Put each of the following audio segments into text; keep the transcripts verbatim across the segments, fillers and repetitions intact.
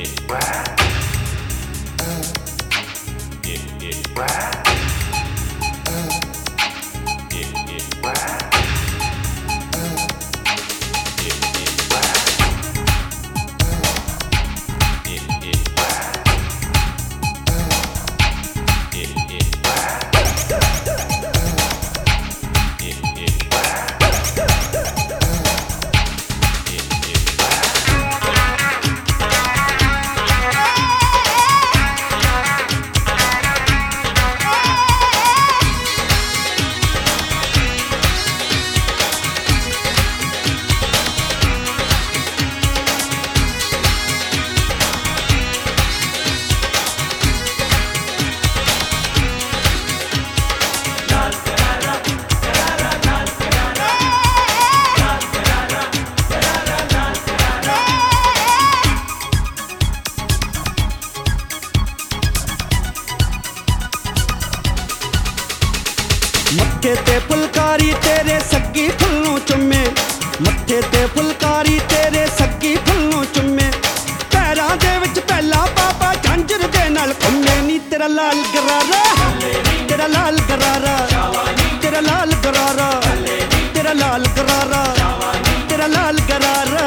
मत्थे ते फुलकारी तेरे सग्गी फुल्लों चुम्मे, मत्थे ते फुलकारी तेरे सग्गी फुल्लों चुम्मे, पैरां दे विच पहला बाबा झांझर दे नाल घुम्मे नी तेरा लाल गरारा, तेरा लाल गरारा, तेरा लाल गरारा, तेरा लाल गरारा, तेरा लाल गरारा।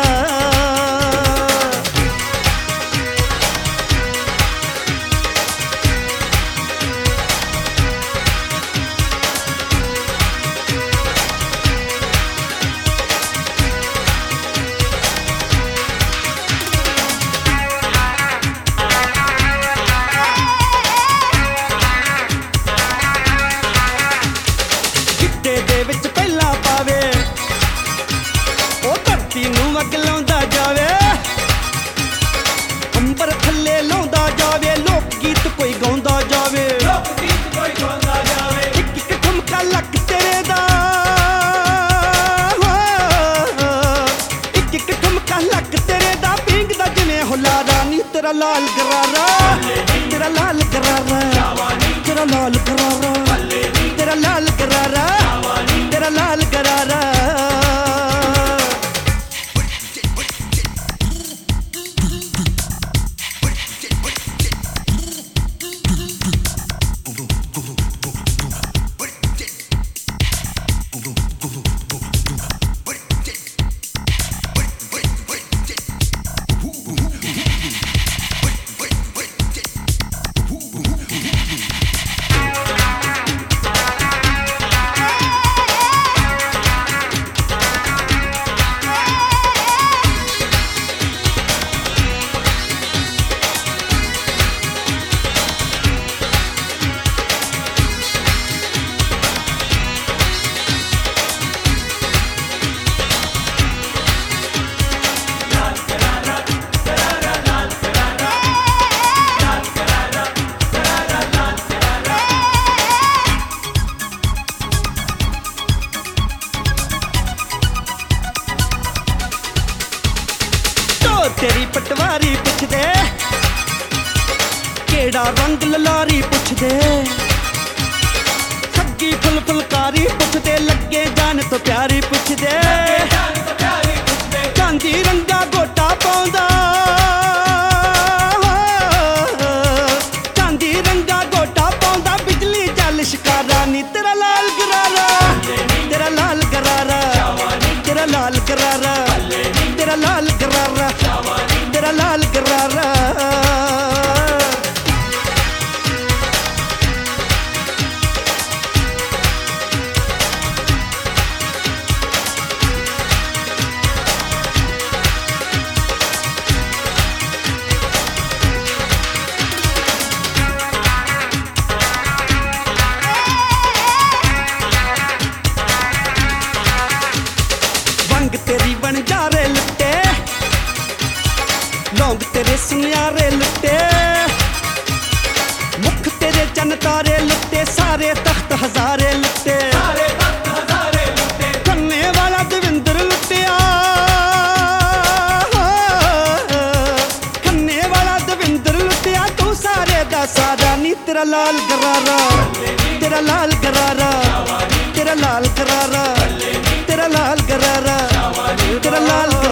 दे विच पहला पावे ओ धरती नूं अग लाउंदा जावे, अंबर थल्ले लाउंदा जावे, लोक गीत कोई गाउंदा जावे, लोक गीत कोई गाउंदा जावे, इक इक ठुमका लक तेरे दा, इक इक ठुमका लक तेरे दा, पींगदा जिवें हुलारा नी तेरा लाल गरारा, तेरा लाल गरारा, तेरा लाल गरारा, तेरा लाल गरारा, तेरा लाल गरारा। तेरी पटवारी पुछ दे, केड़ा रंग ललारी पुछ दे, सग्गी फुल फुलकारी पुछ दे, लगे जान तो प्यारी पुछ दे, चांदी रंगा गोटा पाउंदा, चांदी रंगा गोटा पाउंदा, बिजली जल शिकारा नी तेरा लाल गरारा, तेरा लाल गरारा, तेरा लाल गरारा, तेरा लाल गरारा, तेरा लाल गरारा। वंग तेरी बन जा रे लुट्टे, लौंग तेरे सुनियारे लुट्टे, मुख तेरे चन तारे लुट्टे, सारे तख्त हजारे लुट्टे, खन्ने वाला दविंदर लुट्टिया, खन्ने वाला दविंदर लुट्टिया, तू सारे दा सारा नी तेरा लाल गरारा, तेरा लाल गरारा, तेरा लाल गरारा, तेरा लाल गरारा, तेरा लाल